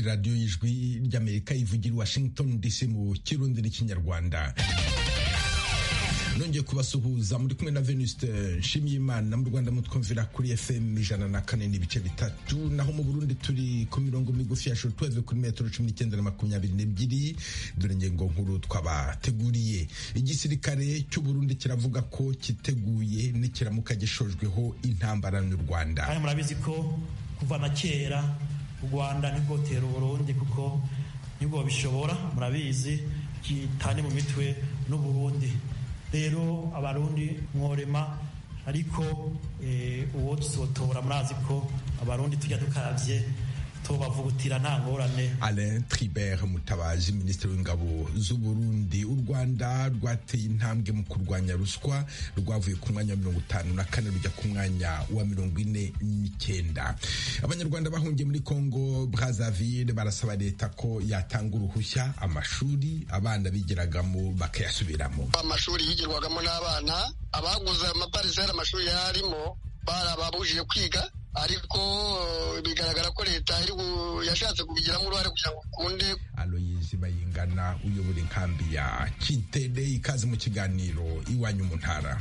ni radiyo y'ijwi ry'Amerika ivugira Washington DC mu Kirundi n'Ikinyarwanda. Nongeye kubasuhuza muri kumwe na Venuste Nshimiyimana mu Rwanda mutwumvira kuri FM 104.3 naho mu Burundi turi ku mirongo migufi ya shortwave kuri metero 19 na 22. Dore ngengo nkuru twabateguriye. Igisirikare cy'u Burundi kiravuga ko kiteguye n'ikiramuka gishojweho intambara n'u Rwanda. Kandi murabizi ko kuva na kera u Rwanda ntigotera Burundi kuko nibwo bishobora, murabizi kitane mu mitwe n'u Burundi. Rero abarundi mworema ariko uwo tusotora murazi ko abarundi tujya dukavye tubavugutira nta ngorane. Alain Tribert Mutabazi, Minisitiri w'Ingabo z'u Burundi. U Rwanda rwateye intambwe mu kurwanya ruswa, rwavuye ku mwanya wa 54 rujya ku mwanya wa 49. Abanyarwanda bahungiye muri Congo Brazzaville barasaba leta ko yatanga uruhushya amashuri abana bigiragamo bakayasubiramo. Amashuri yigirwagamo n'abana abaguze amaparisera amashuri yarimo barababujije kwiga, ariko bigaragara ko leta yashatse kubigiramo uruhare kugira ngo ukunde. Aloyizi Bayingana uyobora inkambi ya Kitede, ikaze mu kiganiro Iwanyu mu Ntara.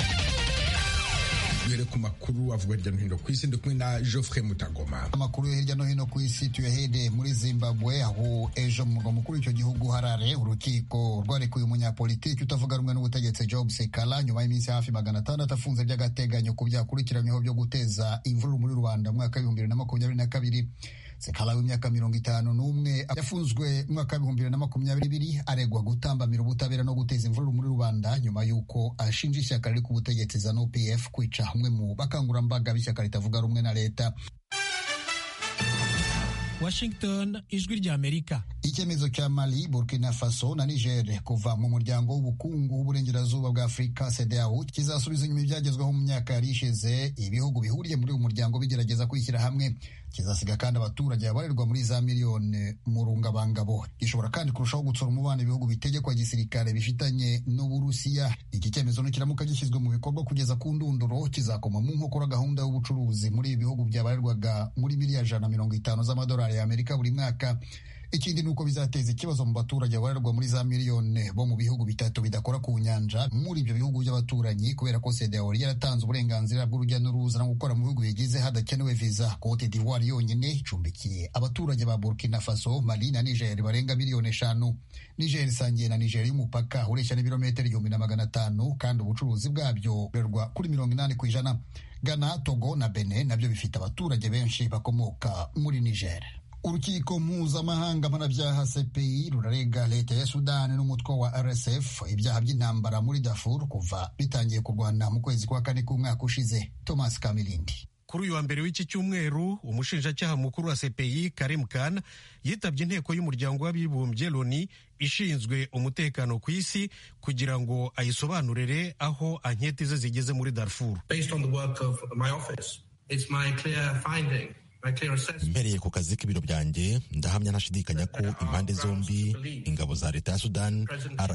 Duhere ku makuru avuga hirya no hino ku isi, ndi kumwe na Geoffrey Mutagoma. Amakuru yo hirya no hino ku isi tuyahere muri Zimbabwe, aho ejo mu murwa mukuru w'icyo gihugu Harare urukiko rwarekuye umunyapolitiki utavuga rumwe n'ubutegetsi Job Sekala nyuma y'iminsi hafi 600 afunze by'agateganyo ku byakurikiranyweho byo guteza imvururu muri Rwanda mu mwaka wa 2022. Sekala w'imyaka 51 yafunzwe mu mwaka wa 2022 aregwa gutambamira ubutabera no guteza imvururu muri Rwanda nyuma y'uko ashinja ishyaka riri ku butegetsi ZANU-PF kwica umwe mu bakangurambaga b'ishyaka ritavuga rumwe na leta. Washington, ijwi ry'Amerika. Icyemezo cya Mali, Burkina Faso na Niger kuva mu muryango w'ubukungu w'uburengerazuba bwa Afurika CEDEAO kizasubiza inyuma ibyagezweho mu myaka yari ishize ibihugu bihuriye muri uyu muryango bigerageza kwishyira hamwe. Kizasiga kandi abaturage babarirwa muri za miliyoni mu rungabangabo. Gishobora kandi kurushaho gutsura umubano ibihugu bitegekwa gisirikare bifitanye n'Uburusiya. Iki cyemezo nikiramuka gishyizwe mu bikorwa kugeza ku ndunduro kizakoma mu nkokora gahunda y'ubucuruzi muri ibi bihugu byabarirwaga muri miliyari 150 z'amadolari ya Amerika buri mwaka. Ikindi nuko bizateza ikibazo mu baturage babarirwa muri za miliyoni bo mu bihugu bitatu bidakora ku nyanja muri ibyo bihugu by'abaturanyi, kubera ko CEDEAO yaratanze uburenganzira bw'urujya n'uruza no gukora mu bihugu bigize hadakenewe visa. Cote d'Ivoire yonyine icumbikiye abaturage ba Burkina Faso, Mali na Niger barenga miliyoni 5. Niger isangiye na Niger y'umupaka ureshya n'ibirometero 1500 kandi ubucuruzi bwabyo burerwa kuri 80%. Ghana, Togo na Benin nabyo bifite abaturage benshi bakomoka muri Niger. Urukiko mpuzamahanga mpanabyaha CPI rurarega leta ya Sudani n'umutwe wa RSF ibyaha by'intambara muri Darfur kuva bitangiye kurwana mu kwezi kwa 4 k'umwaka ushize. Thomas Kamilindi. Kuri uyu wa mbere w'iki cyumweru umushinjacyaha mukuru wa CPI Karim Khan yitabye inteko y'umuryango w'abibumbye LONU ishinzwe umutekano ku isi kugira ngo ayisobanurire aho anketi ze zigeze muri Darfur. Based on the work of my office, it's my clear finding. Mbereye ku kazi k'ibiro byanjye ndahamya ntashidikanya ko impande zombi, ingabo za leta ya Sudan,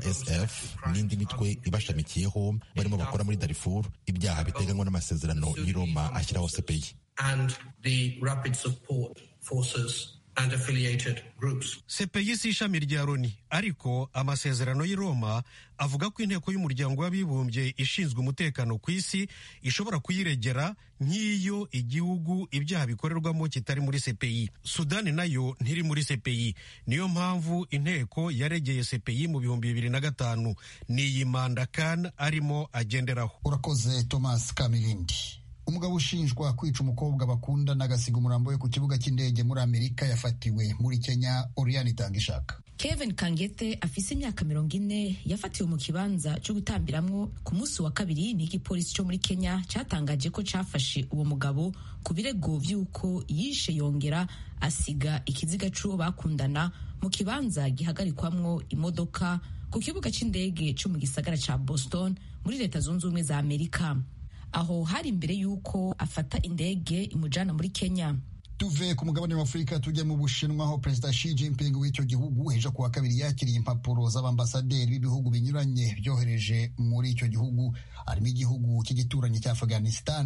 RSF n'indi mitwe ibashamikiyeho barimo bakora muri Darfur ibyaha biteganywa n'amasezerano y'i Roma ashyiraho CPI. And the rapid support forces and affiliated groups. CPI si ishami rya LONU, ariko amasezerano y'i Roma avuga ko inteko y'umuryango w'abibumbye ishinzwe umutekano ku isi ishobora kuyiregera nk'iyo igihugu ibyaha bikorerwamo kitari muri CPI. Sudani nayo ntiri muri CPI, niyo mpamvu inteko yaregeye CPI mu 2005. Ni iyi manda Khan arimo agenderaho. Urakoze Thomas Kamilindi. Umugabo ushinjwa kwica umukobwa bakunda n'agasiga umurambo we ku kibuga cy'indege muri Amerika yafatiwe muri Kenya. Oriane Itangishaka. Kevin Kangete afise imyaka 40 yafatiwe mu kibanza cyo gutambiramwo ku munsi wa kabiri n'igipolisi cyo muri Kenya cyatangaje ko cyafashe uwo mugabo ku birego vy'uko yishe yongera asiga ikiziga c'uwo bakundana mu kibanza gihagarikwamwo imodoka ku kibuga cy'indege cyo mu gisagara ca Boston muri Leta Zunze Ubumwe za Amerika. Aho hari imbere y'uko afata indege imujana muri Kenya. Tuve ku mugabane wa Afurika tujya mu Bushinwa, aho Perezida Xi Jinping w'icyo gihugu ejo kuwa kabiri yakiriye impapuro z'abambasaderi b'ibihugu binyuranye byohereje muri icyo gihugu, harimo igihugu cy'igituranyi cya Afghanistan.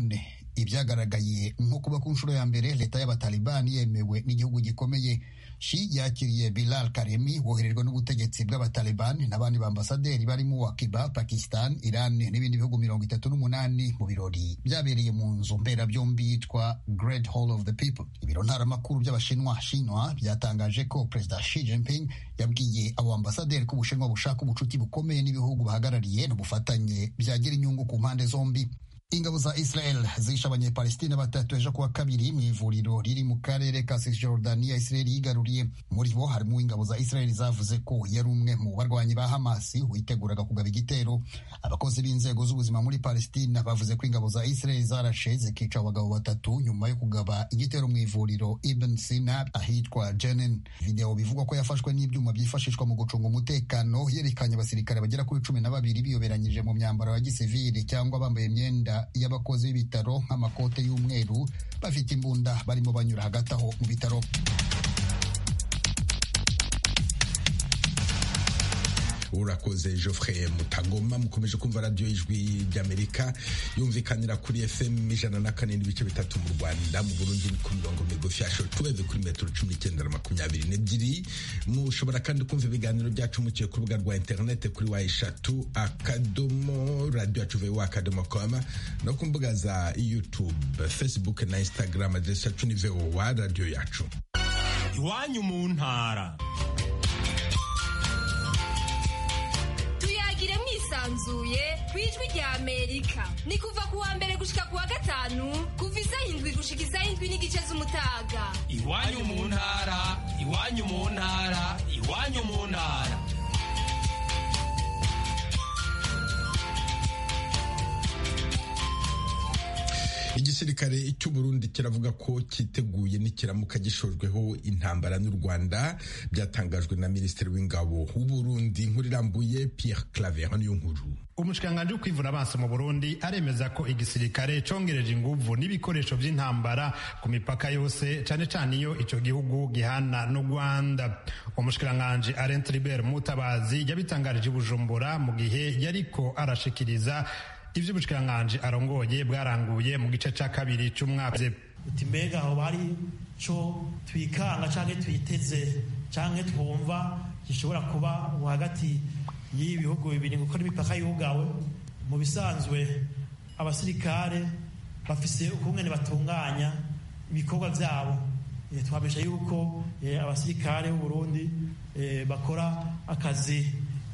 ibyagaragaye nko kuba ku nshuro ya mbere leta y'abatalibani yemewe n'igihugu gikomeye. Xi yakiriye Bilal Karemi woherejwe n'ubutegetsi bw'abatalibani n'abandi bambasaderi barimo wa Cuba, Pakistan, Iran n'ibindi bihugu 38 mu birori byabereye mu nzu mberabyombi yitwa Great Hall of the People. Ibiro ntaramakuru by'abashinwa Shinwa byatangaje ko Perezida Xi Jinping yabwiye abo ambasaderi ko Ubushinwa bushaka ubucuti bukomeye n'ibihugu bahagarariye n'ubufatanye byagira inyungu ku mpande zombi. Ingabo za Israel zishe Abanyepalestina 3 ejo kuwa kabiri mu ivuriro riri mu karere ka Cisjordania Israel yigaruriye. Muri bo harimo ingabo za Israel zavuze ko yari umwe mu barwanyi ba Hamas witeguraga kugaba igitero. Abakozi b'inzego z'ubuzima muri Palestina bavuze ko ingabo za Israel zarashe zikica abagabo 3 nyuma yo kugaba igitero mu ivuriro Ibn Sina ahitwa Jenin. Video bivugwa ko yafashwe n'ibyuma byifashishwa mu gucunga umutekano yerekanye abasirikare bagera kuri 12 biyoberanyije mu myambaro ya gisivili cyangwa bambaye imyenda y'abakozi b'ibitaro nk'amakote y'umweru bafite imbunda barimo banyura hagati aho mu bitaro. Urakoze Geoffrey Mutagoma. Mukomeje kumva radio Ijwi ry'Amerika yumvikanira kuri FM 104.3 mu Rwanda, mu Burundi ni ku mirongo migufi ya shortwave kuri metero 19.22. Mushobora kandi kumva ibiganiro byacu muciye ku rubuga rwa internet kuri wa3.radio.com no ku mbuga za YouTube, Facebook na Instagram. Adresse yacu ni VOA radio yacu. Iwanyu mu ntara. Sanzuye kwijwi rya Amerika ni kuva kuwa mbere gushika kuwa gatanu kuva 7 gushika 7 n'igice z'umutaga. Iwanyu mu ntara, iwanyu mu ntara, iwanyu mu ntara. Igisirikare cy'u Burundi kiravuga ko kiteguye nikiramuka gishojweho intambara n'u Rwanda, byatangajwe na Minisitiri w'Ingabo w'u Burundi. Inkuru irambuye Pierre Claver niyo nkuru. Umushikiranganji w'ukwivuna abansi mu Burundi aremeza ko igisirikare congereje inguvu n'ibikoresho by'intambara ku mipaka yose, cane cane iyo ico gihugu gihana n'u Rwanda. Umushikiranganji Alain Tribert Mutabazi yabitangarije i Bujumbura mu gihe yariko arashikiriza ivyo umushikiranganji arongoye bwaranguye mu gice ca kabiri c'umwaka. Uti mbega aho bari co twikanga canke twiteze canke twumva gishobora kuba hagati y'ibihugu bibiri kuko n'imipaka yugawe. Mu bisanzwe abasirikare bafise ukungene batunganya ibikorwa vyabo. Twabesha yuko abasirikare b'u Burundi bakora akazi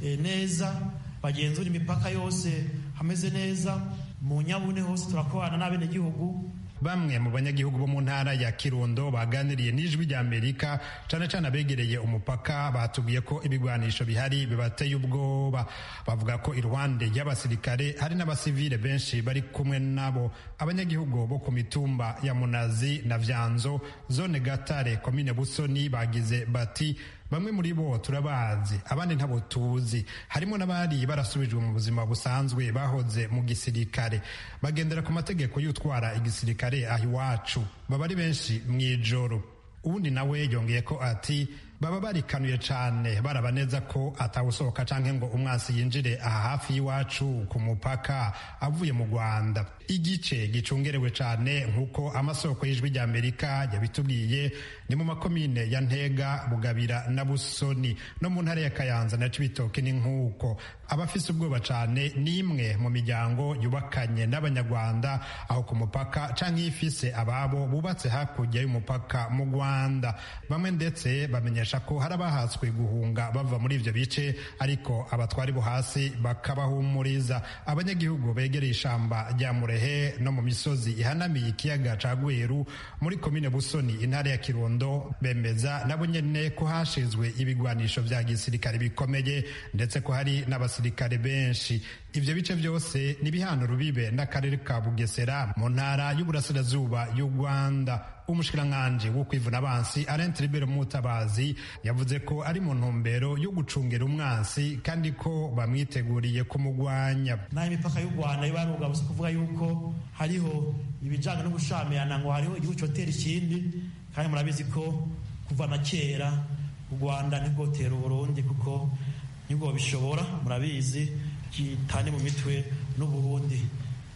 neza, bagenzura imipaka yose hameze neza, mu Nyabune hose turakorana n'abenegihugu. Bamwe mu banyagihugu bo mu ntara ya Kirundo baganiriye n'Ijwi ry'Amerika cane cane abegereye umupaka batubwiye ko ibigwanisho bihari bibateye ubwoba. Bavuga ko iruhande y'abasirikare hari n'abasivile benshi bari kumwe nabo. Abanyagihugu bo ku mitumba ya Munazi na Vyanzo, zone Gatare, komine Busoni bagize bati bamwe muri bo turabazi, abandi ntabo tuzi. Harimo n'abari barasubijwe mu buzima busanzwe bahoze mu gisirikare, bagendera ku mategeko y'utwara igisirikare aho iwacu, baba ari benshi mw'ijoro. Uwundi nawe yongeye ko ati baba barikanuye cane, baraba neza ko atawusohoka canke ngo umwansi yinjire aha hafi y'iwacu ku mupaka avuye mu Rwanda. Igice gicungerewe cane nk'uko amasoko y'Ijwi ry'Amerika yabitubwiye ni mu makomine ya Ntega, Bugabira na Busoni, no mu ntara ya Kayanza na Cibitoke. Ni nk'uko abafise ubwoba cane n'imwe mu miryango yubakanye n'Abanyarwanda aho ku mupaka canke ifise ababo bubatse hakurya y'umupaka mu Rwanda. Bamwe ndetse bamenyesha ko hari abahatswe guhunga bava muri ivyo bice, ariko abatwari bo hasi bakabahumuriza. Abanyagihugu begereye ishamba rya Murehe no mu misozi ihanamiye ikiyaga ca Gweru muri komine Busoni, intara ya Kirundo, bemeza nabo nyene ko hashizwe ibigwanisho vya gisirikare bikomeye, ndetse ko hari n'abasirikare benshi. Ivyo bice vyose ni bihano rubibe n'akarere ka Bugesera mu ntara y'uburasirazuba y'u Rwanda. Umushikiranganji wo kwivuna abansi Alain Tribert Mutabazi yavuze ko ari mu ntumbero yo gucungera umwansi kandi ko bamwiteguriye kumugwanya. Na imipaka y'u Rwanda ibaruga bose kuvuga yuko hariho ibijanye no gushamirana ngo hariho igihugu cyotera ikindi, kandi murabizi ko kuva na kera u Rwanda ntigotera u Burundi kuko nibwo bishobora, murabizi kitane mu mitwe n'u Burundi.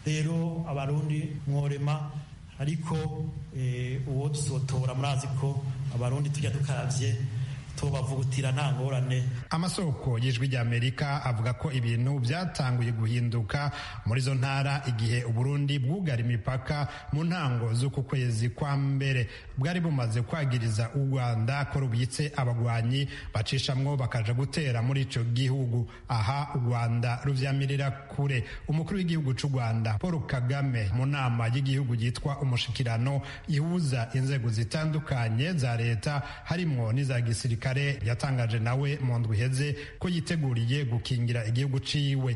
rero abarundi mworema ariko uwo dusotora murazi ko abarundi tujya dukaravye tubavugutira nta ngorane. Amasoko y'ijwi ry'Amerika avuga ko ibintu byatanguye guhinduka muri zo ntara igihe Uburundi bwugara imipaka mu ntango z'uku kwezi kwa mbere. Bwari bumaze kwagiriza u Rwanda ko rubitse abagwanyi bacishamwo bakaja gutera muri ico gihugu. Aha u Rwanda ruvyamirira kure. Umukuru w'igihugu c'u Rwanda Paul Kagame mu nama y'igihugu yitwa umushikirano ihuza inzego zitandukanye za leta harimwo n'iza gisirikare yatangaje nawe mu ndwi iheze ko yiteguriye gukingira igihugu ciwe.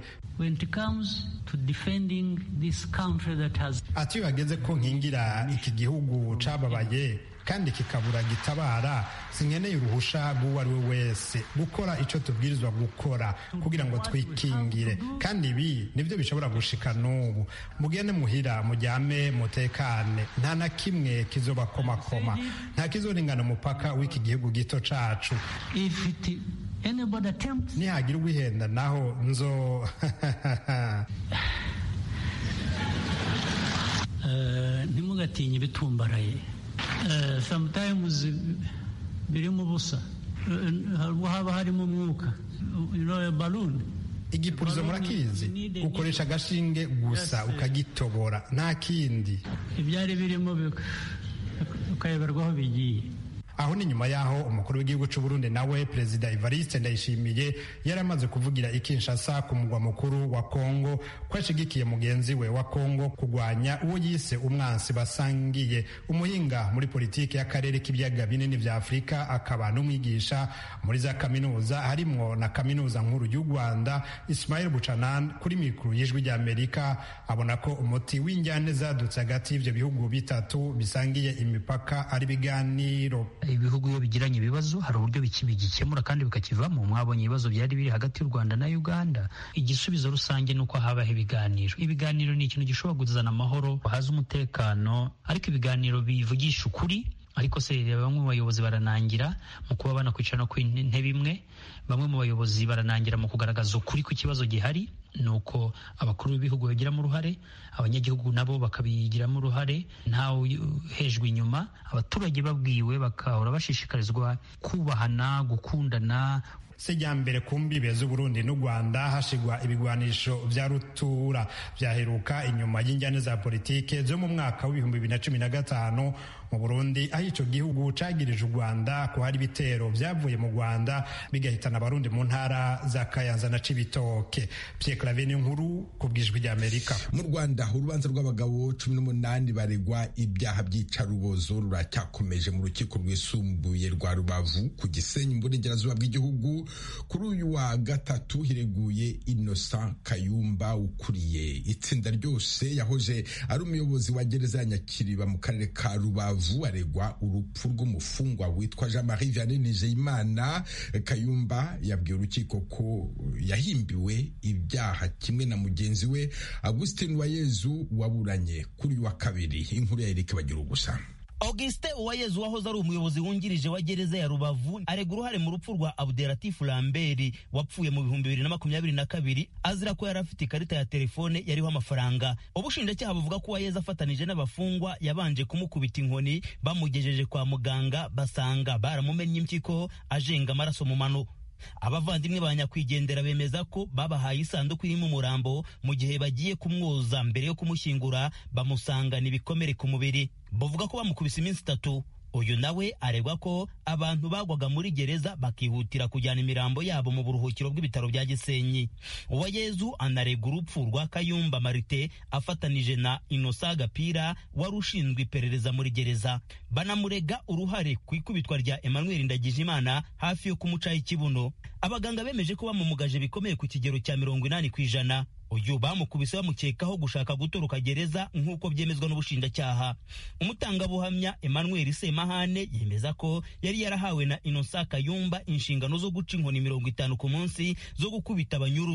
Ati bageze ko nkingira iki gihugu cababaye kandi kikabura gitabara, sinkeneye uruhusha rw'uwo ari we wese gukora ico tubwirizwa gukora kugira ngo twikingire, kandi ibi nivyo bishobora gushika n'ubu. Mugende muhira mujyame mutekane, nta na kimwe kizobakomakoma, nta kizoringana umupaka w'iki gihugu gito cacu. Nihagira uwihenda naho nzo ntimugatinye ibitumbaraye. Sometimes birimo ubusa, haba harimo umwuka, balloon. Igipurizo murakizi, ukoresha agashinge gusa ukagitobora, nta kindi. Ibyari birimo ukayoberwaho bigiye. Aho ni nyuma yaho umukuru w'igihugu c'u Burundi nawe Perezida Evariste Ndayishimiye yaramaze kuvugira i Kinshasa ku mugwa mukuru wa Kongo ko ashigikiye mugenzi we wa Kongo kugwanya uwo yise umwansi basangiye. Umuhinga muri politiki y'akarere k'ibiyaga binini vya Afrika akaba n'umwigisha muri za kaminuza harimwo na kaminuza nkuru y'u Rwanda Ismail Buchanan kuri mikuru y'ijwi ry'Amerika abona ko umuti w'injyane zadutse hagati y'ivyo bihugu bitatu bisangiye imipaka ari biganiro. Ibihugu iyo bigiranye ibibazo hari uburyo bigikemura kandi bikakivamo. Mwabonye ibibazo byari biri hagati y'u Rwanda na Uganda, igisubizo rusange nuko habaho ibiganiro. Ibiganiro ni ikintu gishobora kuzana amahoro, haza umutekano, ariko ibiganiro bivugisha ukuri. Ariko se bamwe mu bayobozi baranangira mu kuba banakwicara ku ntebe imwe, bamwe mu bayobozi baranangira mu kugaragaza ukuri ku kibazo gihari, nuko abakuru b'ibihugu bagiramo uruhare, abanyagihugu nabo bakabigiramo uruhare, ntawe hejwe inyuma. Abaturage babwiwe bakahora bashishikarizwa kubahana, gukundana. Sejyambere ku mbibe z'Uburundi n'u Rwanda hashigwa ibigwanisho vya rutura vyaheruka inyuma y'injyane za politike zo mu mwaka w'ibihumbi 2015 mu Burundi, aho ico gihugu cagirije u Rwanda ko hari ibitero vyavuye mu Rwanda bigahitana abarundi mu ntara za Kayanza na Cibitoke. Pierre Claver Nkuru ku bw'ijwi ry'Amerika. Mu Rwanda urubanza rw'abagabo 18 baregwa ibyaha by'icarubozo ruracyakomeje mu rukiko rwisumbuye rwa Rubavu ku Gisenyi mu burengerazuba bw'igihugu. Kuri uyu wa gatatu hireguye Innocent Kayumba ukuriye itsinda ryose yahoje ari umuyobozi wa gereza ya Nyakiriba mu karere ka Rubavu. Aregwa urupfu rw'umufungwa witwa Jean-Marie Vianney Nizeyimana. Kayumba yabwiye urukiko ko yahimbiwe ibyaha kimwe na mugenzi we Augustin Uwayezu waburanye kuri uyu wa kabiri. Inkuru ya Eric Bagirugusa. Augustin Uwayezu wahoze ari umuyobozi wungirije wa gereza ya Rubavu arega uruhare mu rupfu rwa Abdelatif Lambert wapfuye mu 2022 azira ko yari afite ikarita ya telefone yariho amafaranga. Ubushinjacyaha buvuga ko Uwayezu afatanije n'abafungwa yabanje kumukubita inkoni, bamugejeje kwa muganga basanga baramumennye impyiko ajenga amaraso mu mano. Abavandimwe ba nyakwigendera bemeza ko babahaye isanduku irimo umurambo mu gihe bagiye kumwoza mbere yo kumushyingura, bamusangana ibikomere ku mubiri. Bavuga ko bamukubise iminsi 3. Uyu nawe aregwa ko abantu bagwaga muri gereza bakihutira kujyana imirambo yabo mu buruhukiro bw'ibitaro bya Gisenyi. Uwayezu anaregwa urupfu rwa Kayumba Marite afatanije na Innocent Gapira wari ushinzwe iperereza muri gereza. Banamurega uruhare ku ikubitwa rya Emmanuel Ndagijimana hafi yo kumucaho ikibuno. Abaganga bemeje ko bamumugaje bikomeye ku kigero cya 80%. Uyu bamukubise bamukekaho gushaka gutoroka gereza nk'uko byemezwa n'ubushinjacyaha. Umutangabuhamya Emmanuel Semahane yemeza ko yari yarahawe na Innocent Kayumba inshingano zo guca inkoni 50 ku munsi zo gukubita abanyururu.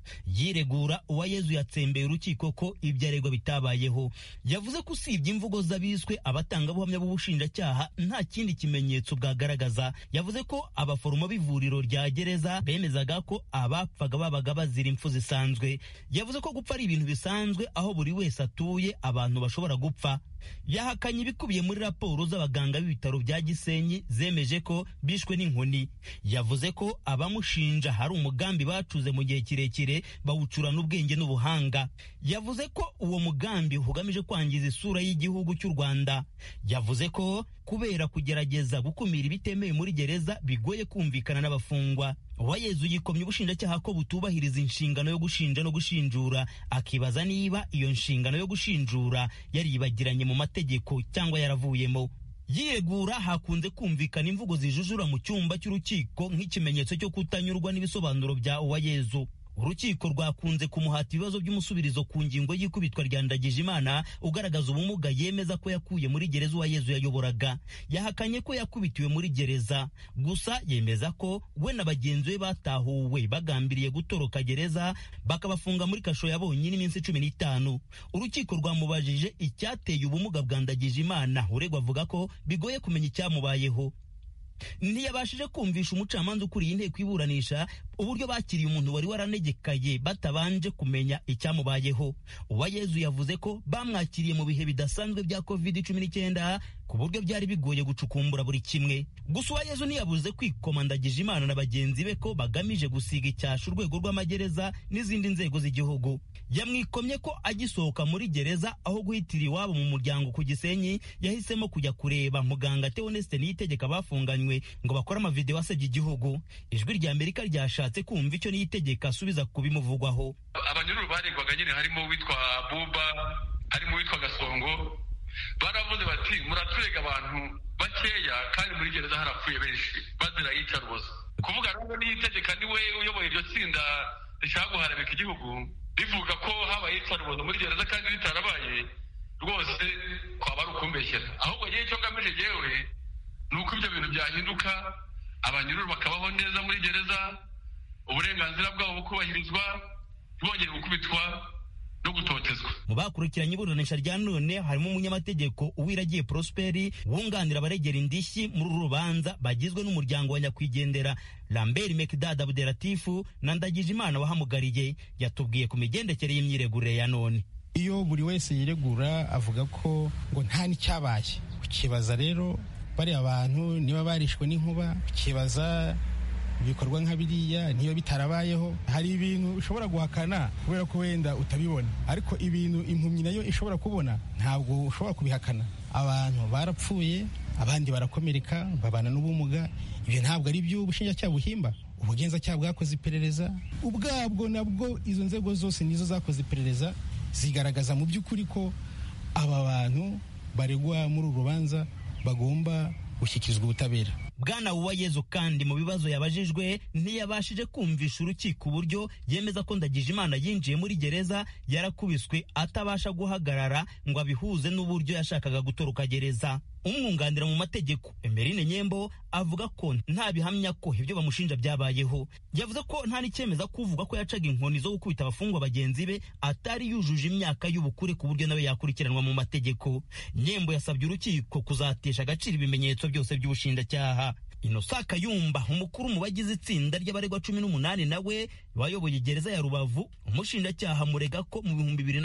yiregura Uwayezu yatsembeye urukiko ko ibyo aregwa bitabayeho. Yavuze ko usibye imvugo z'abiswe abatangabuhamya b'ubushinjacyaha nta kindi kimenyetso bwagaragaza. Yavuze ko abaforomo b'ivuriro rya gereza bemezaga ko abapfaga babaga bazira impfu zisanzwe. Yavuze ko gupfa ari ibintu bisanzwe aho buri wese atuye abantu bashobora gupfa. Yahakanye ibikubiye muri raporo z'abaganga b'ibitaro bya Gisenyi zemeje ko bishwe n'inkoni. Yavuze ko abamushinja hari umugambi bacuze mu gihe kirekire bawucurana ubwenge n'ubuhanga. Yavuze ko uwo mugambi ugamije kwangiza isura y'igihugu cy'u Rwanda. Yavuze ko kubera kugerageza gukumira ibitemewe muri gereza bigoye kumvikana n'abafungwa. Uwayezu yikomye ubushinjacyaha ko butubahiriza inshingano yo gushinja no gushinjura, akibaza niba iyo nshingano yo gushinjura yaribagiranye mu mategeko cyangwa yaravuyemo. Yiregura hakunze kumvikana imvugo zijujura mu cyumba cy'urukiko nk'ikimenyetso cyo kutanyurwa n'ibisobanuro bya Uwayezu. Urukiko rwakunze kumuhata ibibazo by'umusubirizo ku ngingo y'ikubitwa rya Ndagijimana ugaragaza ubumuga yemeza ko yakuye muri gereza Uwayezu yayoboraga. Yahakanye ko yakubitiwe muri gereza, gusa yemeza ko we na bagenzi be batahuwe bagambiriye gutoroka gereza bakabafunga muri kasho ya bonyine iminsi 15. Urukiko rwamubajije icyateye ubumuga bwa Ndagijimana, uregwa avuga ko bigoye kumenya icyamubayeho. Ntiyabashije kumvisha umucamanza ukuriye inteko iburanisha uburyo bakiriye umuntu wari waranegekaye batabanje kumenya icyamubayeho. Uwayezu yavuze ko bamwakiriye mu bihe bidasanzwe bya COVID-19 ku buryo byari bigoye gucukumbura buri kimwe. Gusa Uwayezu ntiyabuze kwikoma Ndagijimana na bagenzi be ko bagamije gusiga icyasha urwego rw'amagereza n'izindi nzego z'igihugu. Yamwikomye ko agisohoka muri gereza aho guhitira iwabo mu muryango ku Gisenyi yahisemo kujya kureba muganga Theoneste Niyitegeka bafunganywe ngo bakore amavideo asebya igihugu. Ijwi rya Amerika ryashatse kumva icyo Niyitegeka asubiza kubimuvugwaho. Abanyururu baregwaga nyine harimo witwa Buba, harimo witwa Gasongo, baravuze bati muraturega abantu bakeya kandi muri gereza harapfuye benshi bazira yicarubozo. Kuvuga rero Niyitegeka niwe uyoboye iryo tsinda rishaka guharabika igihugu rivuga ko habaye yicarubozo muri gereza kandi ritarabaye, rwose kwaba ari ukumbeshyera. Ahubwo gihe cyo ngamije jewe nuko ibyo bintu byahinduka, abanyururu bakabaho neza muri gereza, uburenganzira bwabo bukubahirizwa, bongeye gukubitwa no gutotezwa. Mu bakurikiranye iburanisha rya none harimo umunyamategeko Uwiragiye Prosperi wunganira abaregera indishyi muri uru rubanza bagizwe n'umuryango wa nyakwigendera Lambert Mekdad Abderatifu na Ndagijimana wahamugariye. Yatubwiye ku migendekere y'imyiregurire ya none. Iyo buri wese yiregura avuga ko ngo nta n'icyabaye, ukibaza rero bari abantu niba barishwe n'inkuba, ukibaza ibikorwa nka biriya niyo bitarabayeho. Hari ibintu ushobora guhakana kubera ko wenda utabibona, ariko ibintu impumyi nayo ishobora kubona ntabwo ushobora kubihakana. Abantu barapfuye, abandi barakomereka, babana n'ubumuga. Ibyo ntabwo ari byo ubushinjacyaha buhimba. Ubugenzacyaha bwakoze iperereza ubwabwo, nabwo izo nzego zose nizo zakoze iperereza zigaragaza mu by'ukuri ko aba bantu baregwa muri uru rubanza bagomba gushyikirizwa ubutabera. Bwana Uwayezu kandi mu bibazo yabajijwe ntiyabashije kumvisha urukiko uburyo yemeza ko Ndagijimana yinjiye muri gereza yarakubiswe atabasha guhagarara ngo abihuze n'uburyo yashakaga gutoroka gereza. Umwunganira mu mategeko Emerine Nyembo avuga ko nta bihamya ko ibyo bamushinja byabayeho. Yavuze ko nta n'icyemeza kuvuga ko yacaga inkoni zo gukubita abafungwa bagenzi be atari yujuje imyaka y'ubukure ku buryo nawe yakurikiranwa mu mategeko. Nyembo yasabye urukiko kuzatesha agaciro ibimenyetso byose by'ubushinjacyaha. Innocent Kayumba umukuru mu bagize itsinda ry'abaregwa 18 nawe wayoboye gereza ya Rubavu, umushinjacyaha murega ko mu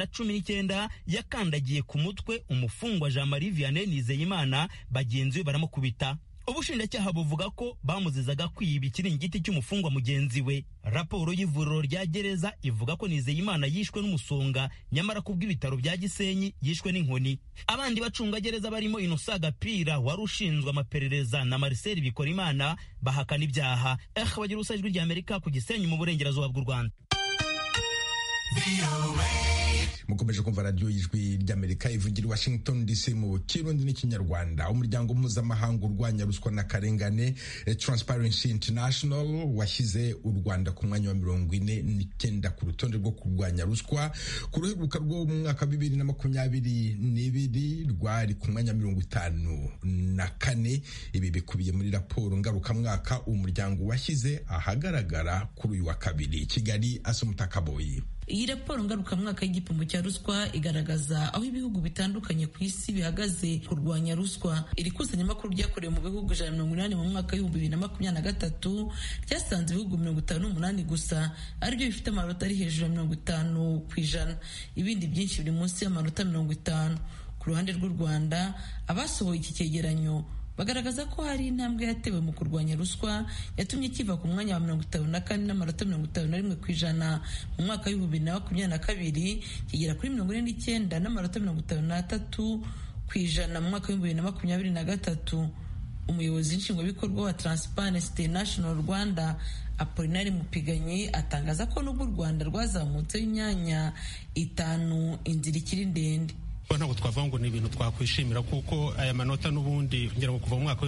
2019 yakandagiye ku mutwe umufungwa Jean Marie Vianney Nizeyimana bagenzi be baramukubita. Ubushinjacyaha buvuga ko bamuzizaga kwiba ikiringiti cy'umufungwa mugenzi we. Raporo y'ivuriro rya gereza ivuga ko Nizeyimana yishwe n'umusonga, nyamara kubw'ibitaro bya Gisenyi yishwe n'inkoni. Abandi bacunga gereza barimo Innocent Gapira wari ushinzwe amaperereza na Marcel Bikorimana bahakana ibyaha. Bagira usajwi rya Amerika ku Gisenyi mu burengerazuba bw'u Rwanda. mukomeje kumva radiyo y'ijwi ry'Amerika ivugira i Washington DC mu Kirundi n'Ikinyarwanda. Umuryango mpuzamahanga urwanya ruswa n'akarengane Transparency International washyize u Rwanda ku mwanya wa 49 ku rutonde rwo kurwanya ruswa. Ku ruheruka rwo mu mwaka 2022 rwari ku mwanya 54. Ibi bikubiye muri raporo ngarukamwaka umuryango washyize ahagaragara kuri uyu wa kabiri. Kigali, Asumutakaboyi. Iyi raporo ngarukamwaka y'igipimo cya ruswa igaragaza aho ibihugu bitandukanye ku isi bihagaze kurwanya ruswa. Iri kusanyamakuru ryakorewe mu bihugu 180 mu mwaka w'2023 ryasanze ibihugu 58 gusa aribyo bifite amanota ari hejuru ya 50%. Ibindi byinshi biri munsi y'amanota 50. Ku ruhande rw'u Rwanda, abasohoye iki cyegeranyo bagaragaza ko hari intambwe yatewe mu kurwanya ruswa yatumye kiva ku mwanya wa 54 n'amanota 51% mu mwaka w'2022 kigera kuri 49 n'amanota 53% mu mwaka w'2023. Umuyobozi nshingwabikorwa wa Transparency International Rwanda Apolinari Mupiganyi atangaza ko n'ubwo u Rwanda rwazamutseho imyanya 5 inzira ikiri ndende. Ntabwo twavuga ngo ni ibintu twakwishimira kuko aya manota n'ubundi ngira ngo kuva mu mwaka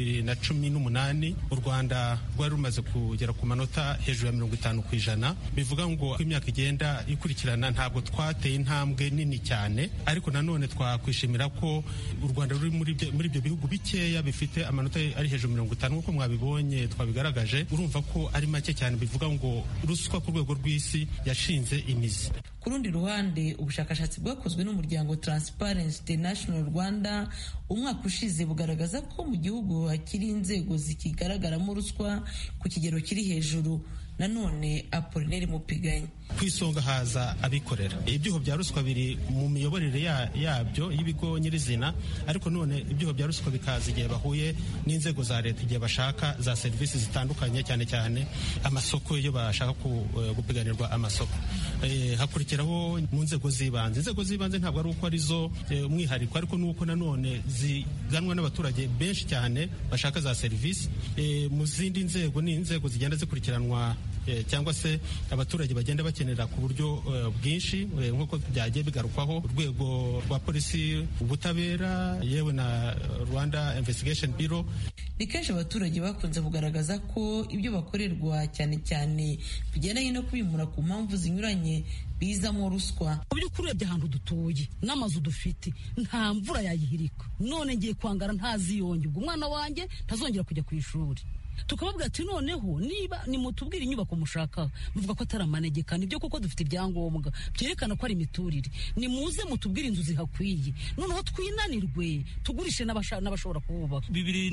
w'2018 u Rwanda rwari rumaze kugera ku manota hejuru ya 50%. Bivuga ngo imyaka igenda ikurikirana ntabwo twateye intambwe nini cyane, ariko nanone twakwishimira ko u Rwanda ruri muri ibyo bihugu bikeya bifite amanota ari hejuru 50 nk'uko mwabibonye twabigaragaje. Urumva ko ari make cyane, bivuga ngo ruswa ku rwego rw'isi yashinze imizi. Ku rundi ruhande, ubushakashatsi bwakozwe n'umuryango Transparency International Rwanda umwaka ushize bugaragaza ko mu gihugu hakiri inzego zikigaragaramo ruswa ku kigero kiri hejuru. Nanone Apolinari Mupiganyi: ku isonga haza abikorera. Ibyuho bya ruswa biri mu miyoborere yabyo y'ibigo nyirizina, ariko none ibyuho bya ruswa bikaza igihe bahuye n'inzego za leta, igihe bashaka za serivisi zitandukanye, cyane cyane amasoko, iyo bashaka gupiganirwa amasoko. Hakurikiraho mu nzego z'ibanze. Inzego z'ibanze ntabwo ari uko arizo umwihariko, ariko nuko nanone ziganwa n'abaturage benshi cyane bashaka za serivisi. Mu zindi nzego ni inzego zigenda zikurikiranwa cyangwa se abaturage bagenda bakenera ku buryo bwinshi, nk'uko byagiye bigarukwaho. Urwego rwa polisi, ubutabera, yewe na Rwanda Investigation Bureau. Ni kenshi abaturage bakunze kugaragaza ko ibyo bakorerwa cyane cyane bigendanye no kubimura ku mpamvu zinyuranye bizamo ruswa. Mu by'ukuri urebye ahantu dutuye n'amazu dufite nta mvura yayihirika, none ngiye kwangara ntaziyonge, ubwo umwana wanjye ntazongera kujya ku ishuri. Tukababwira ati noneho niba nimutubwira inyubako mushaka, muvuga ko atari amanegeka, nibyo kuko dufite ibyangombwa byerekana ko ari imiturire, nimuze mutubwire inzu zihakwiye, noneho twinanirwe tugurishe n'abashobora kubaka.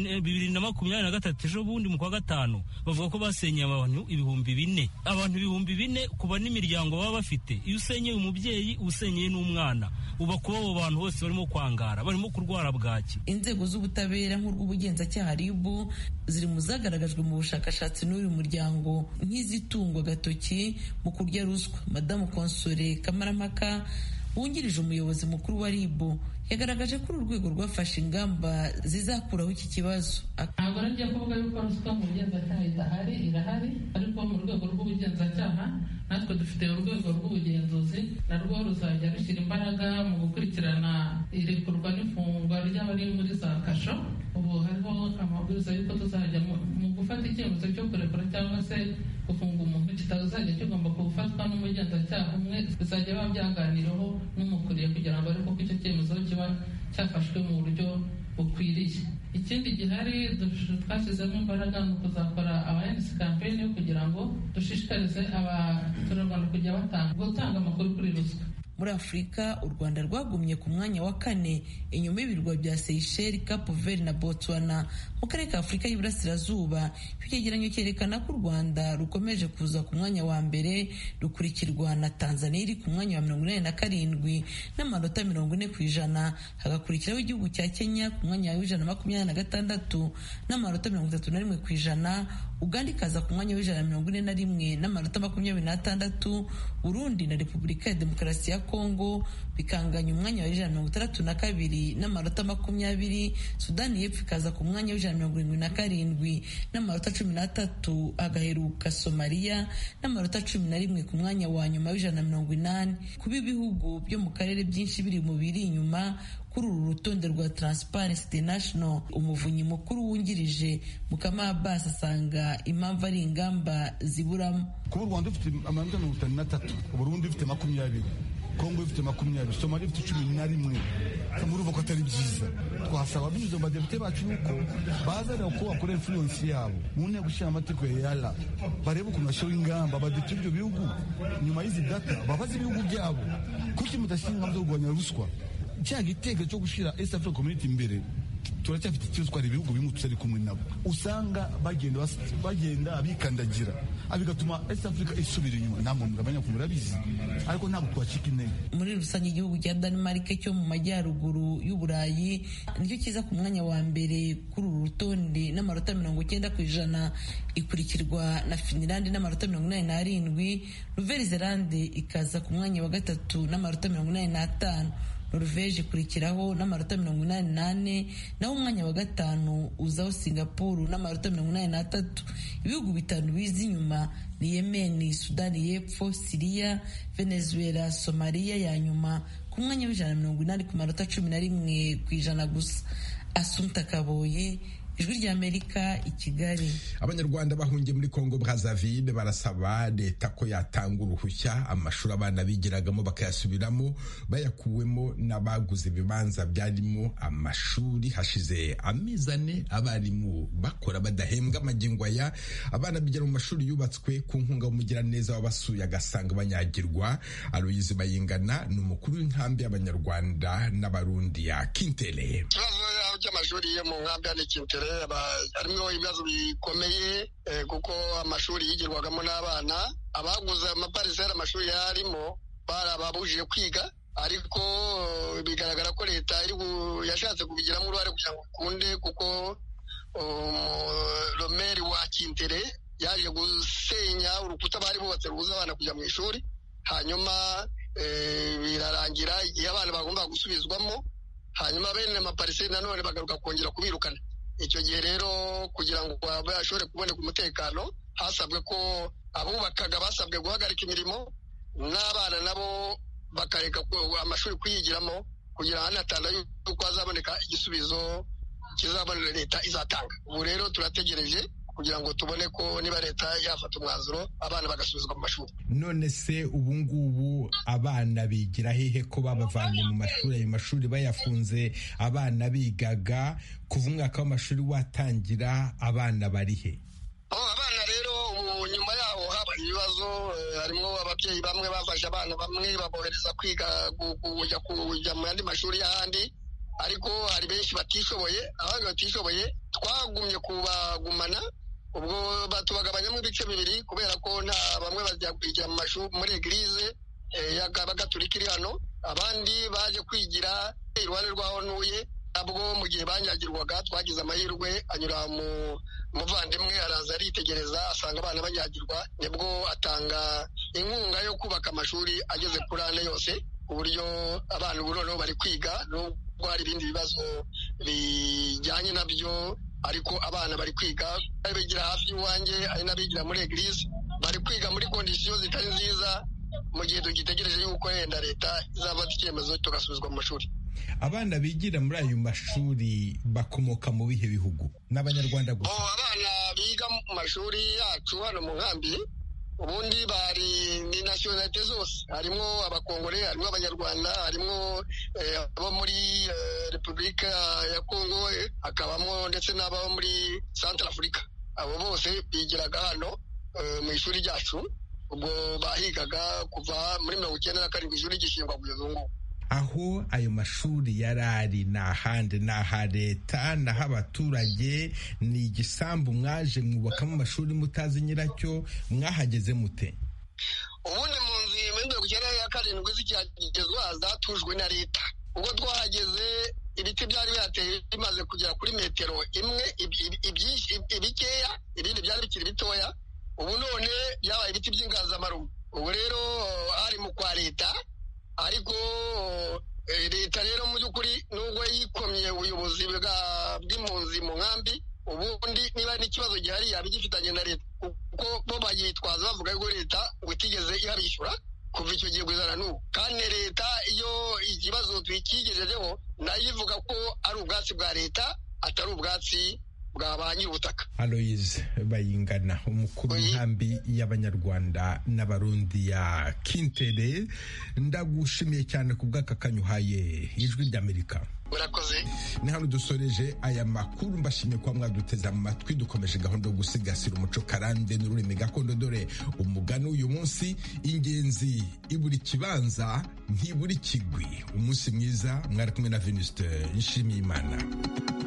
2023 ejo bundi mu kwa gatanu bavuga ko basenyeye abantu 4,000. Abantu 4,000 kuba n'imiryango baba bafite. Iyo usenyeye umubyeyi, usenyeye n'umwana, uba kuba abo bantu bose barimo kwangara, barimo kurwara bwaki. Inzego z'ubutabera nk'urw'ubugenzacyaha RIB ziri mu zagaragajwe mu bushakashatsi n'uyu muryango nk'izitungwa agatoki mu kurya ruswa. Madamu Konsole Kamarampaka wungirije umuyobozi mukuru wa RIB yagaragaje ko urwego rwafashe ingamba zizakuraho iki kibazo. Ntabwo ngiye kuvuga yuko ruswa mu bugenzacyaha irahari, ariko mu rwego rw'ubugenzacyaha natwe dufite urwego rw'ubugenzuzi, narwo ruzajya rushyira imbaraga mu gukurikirana irekurwa n'ifungwa ry'abari muri za kasho. Ubu hariho amabwiriza y'uko tuzajya mu gufata icyemezo cyo kurekura cyangwa se gufunga umuntu kitazajya kigomba gufatwa n'umugenzacyaha umwe, bizajya biba byaganiraho n'umukuriye kugira ngo ariko ko icyo cyemezo kiba cyafashwe mu buryo bukwiriye. Ikindi gihari twashyizemo imbaraga ni ukuzakora awareness campaign yo kugira ngo dushishikarize abaturarwanda kujya gutanga amakuru kuri ruswa. Muri Afurika, u Rwanda rwagumye ku mwanya wa 4 inyuma y'ibirwa bya Seychelles, Cape Verde na Botswana. Mu karere ka Afurika y'Iburasirazuba, icyegeranyo cyerekana ko u Rwanda rukomeje kuza ku mwanya wa mbere, rukurikirwa na Tanzania iri ku mwanya wa 87 n'amanota 40%, hagakurikiraho igihugu cya Kenya ku mwanya wa 126 n'amanota 31%, Uganda ikaza ku mwanya w'141 n'amanota 26, Burundi na Repubulika ya Demokarasi ya Kongo bikanganya umwanya wa 162 n'amanota 20, Sudani y'Epfo ikaza ku mwanya w'177 n'amanota 13, agaheruka Somalia n'amanota 11 ku mwanya wa nyuma w'180. Kuba ibihugu byo mu karere byinshi biri mu biri inyuma kuri uru rutonde rwa Transparency International, umuvunyi mukuru wungirije Mukama Abbas asanga impamvu ari ingamba ziburamo. Kuba u Rwanda rufite amanota 53, Burundi rufite 20, Kongo ifite 20, Somalia ifite 11, murumva ko atari byiza. Twasaba binyuze mu badepite bacu yuko bazana uko bakora influence yabo mu nteko ishinga amategeko ya yala, barebe ukuntu bashyiraho ingamba badepite ibyo bihugu nyuma y'izi data babaze ibihugu byabo kuki mudashyira ingamba zo kurwanya ruswa. Cya gitego cyo gushyira East African Community imbere turacyafite ikibazo twari ibihugu bimwe tutari kumwe nabo, usanga bagenda bikandagira bigatuma East Africa isubira inyuma. Namwe murabanya ko murabizi, ariko ntabwo twacika intege. Muri rusange igihugu cya Denmark cyo mu majyaruguru y'Uburayi nicyo kiza ku mwanya wa mbere kuri uru rutonde n'amanota 90%, ikurikirwa na Finland n'amanota 87, Nouvelle-Zélande ikaza ku mwanya wa gatatu n'amanota 85, Norvege ikurikiraho n'amanota 88, naho umwanya wa gatanu uzaho Singapore n'amanota 83. Ibihugu bitanu biza inyuma ni Yemen, Sudani y'Epfo, Syria, Venezuela, Somalia ya nyuma ku mwanya w'180 ku manota 11% gusa. Assumpta Kaboye, Ijwi ry'Amerika, i Kigali. Abanyarwanda bahungiye muri Kongo Brazzaville barasaba leta ko yatanga uruhushya amashuri abana bigiragamo bakayasubiramo bayakuwemo n'abaguze ibibanza byarimo amashuri. Hashize amezi 4 abarimu bakora badahembwa magingo aya. Abana bigira mu mashuri yubatswe ku nkunga y'umugiraneza wabasuye agasanga banyagirwa. Aloyize Bayingana ni umukuru w'inkambi y'Abanyarwanda n'Abarundi ya Kintere. Amashuri yo mu nkambi ya Kintere harimo ibibazo bikomeye kuko amashuri yigirwagamo n'abana. Abaguze amaparisera amashuri yarimo barababujije kwiga, ariko bigaragara ko leta yashatse kubigiramo uruhare kugira ngo bikunde, kuko Romeri wa Kintere yaje gusenya urukuta bari bubatse rubuza abana kujya mu ishuri, hanyuma birarangira igihe abana bagomba gusubizwamo, hanyuma bene amapariseri nanone bagaruka kongera kubirukana. Icyo gihe rero kugira ngo bashobore kuboneka umutekano, hasabwe ko abubakaga basabwe guhagarika imirimo n'abana nabo bakareka amashuri kuyigiramo, kugira ngo hanatanda yuko hazaboneka igisubizo kizabonera leta izatanga. Ubu rero turategereje kugira ngo tubone ko niba leta yafata umwanzuro abana bagasubizwa mu mashuri. None se ubu ngubu abana bigira hehe ko babavanye mu mashuri? Ayo mashuri bayafunze abana bigaga kuva umwaka w'amashuri watangira, abana bari he? Abana rero nyuma yaho habaye ibibazo, harimo ababyeyi bamwe bafashe abana bamwe babohereza kwiga kujya mu yandi mashuri y'ahandi, ariko hari benshi batishoboye. Abandi batishoboye twagumye kubagumana, ubwo batubagabanyamo ibice bibiri, kubera ko nta bamwe bajya kwigira mu mashuri muri eglise y'Abagatolika iri hano, abandi baje kwigira iruhande rw'aho ntuye. Nabwo mu gihe banyagirwaga twagize amahirwe, anyura mu muvandimwe araza aritegereza asanga abana banyagirwa, nibwo atanga inkunga yo kubaka amashuri ageze kuri 4 yose, ku buryo abana ubu noneho bari kwiga, nubwo hari ibindi bibazo bijyanye nabyo, ariko abana bari kwiga. Ari bigira hafi y'uwanjye, ari n'abigira muri eglise, bari kwiga muri kondisiyo zitari nziza, mu gihe tugitegereje yuko yenda leta izafata icyemezo tugasubizwa mu mashuri. Abana bigira muri ayo mashuri bakomoka mu bihe bihugu? N'Abanyarwanda gusa? Abana biga mu mashuri yacu hano mu nkambi ubundi bari ni nationalite zose, harimo Abakongore, harimo Abanyarwanda, harimo abo muri Repubulika ya Kongo, hakabamo ndetse n'abo muri Central Africa. Abo bose bigiraga hano mu ishuri ryacu, ubwo bahigaga kuva muri 1997 ishuri gishingwa kugeza ubu. Aho ayo mashuri yarari n'ahandi, n'aha leta n'aho abaturage, ni igisambu mwaje mwubakamo amashuri mutazi nyiracyo, mwahageze mute? Ubundi mu nzu muri 1997 z'icyagezwa zatujwe na leta. Ubwo twahageze ibiti byari bihateye bimaze kugera kuri metero imwe ibikeya, ibindi byari bikiri bitoya. Ubu none byabaye ibiti by'inganzamarumbu. Ubu rero ari mu kwa leta, ariko leta rero mu by'ukuri nubwo yikomye ubuyobozi bw'impunzi mu nkambi, ubundi niba n'ikibazo gihari yaba igifitanye na leta, kuko bo bayitwaza bavuga ko leta ngo itigeze ihabishyura kuva icyo gihe kugeza n'ubu. kandi leta iyo ikibazo tuyikigejejeho nayo ivuga ko ari ubwatsi bwa leta atari ubwatsi bwa ba nyir'ubutaka. Aloise Bayingana, umukuru w'inkambi y'Abanyarwanda n'Abarundi ya Kintere, ndagushimiye cyane ku bw'aka kanyuhaye Ijwi ry'Amerika. Murakoze. Ni hano dusoreje aya makuru, mbashimye kuba mwaduteze amatwi. Dukomeje gahunda yo gusigasira umuco karande n'ururimi gakondo. Dore umugani uyu munsi: ingenzi iburi kibanza ntiburi kigwi. Umunsi mwiza, mwari kumwe na Venuste Nshimiyimana.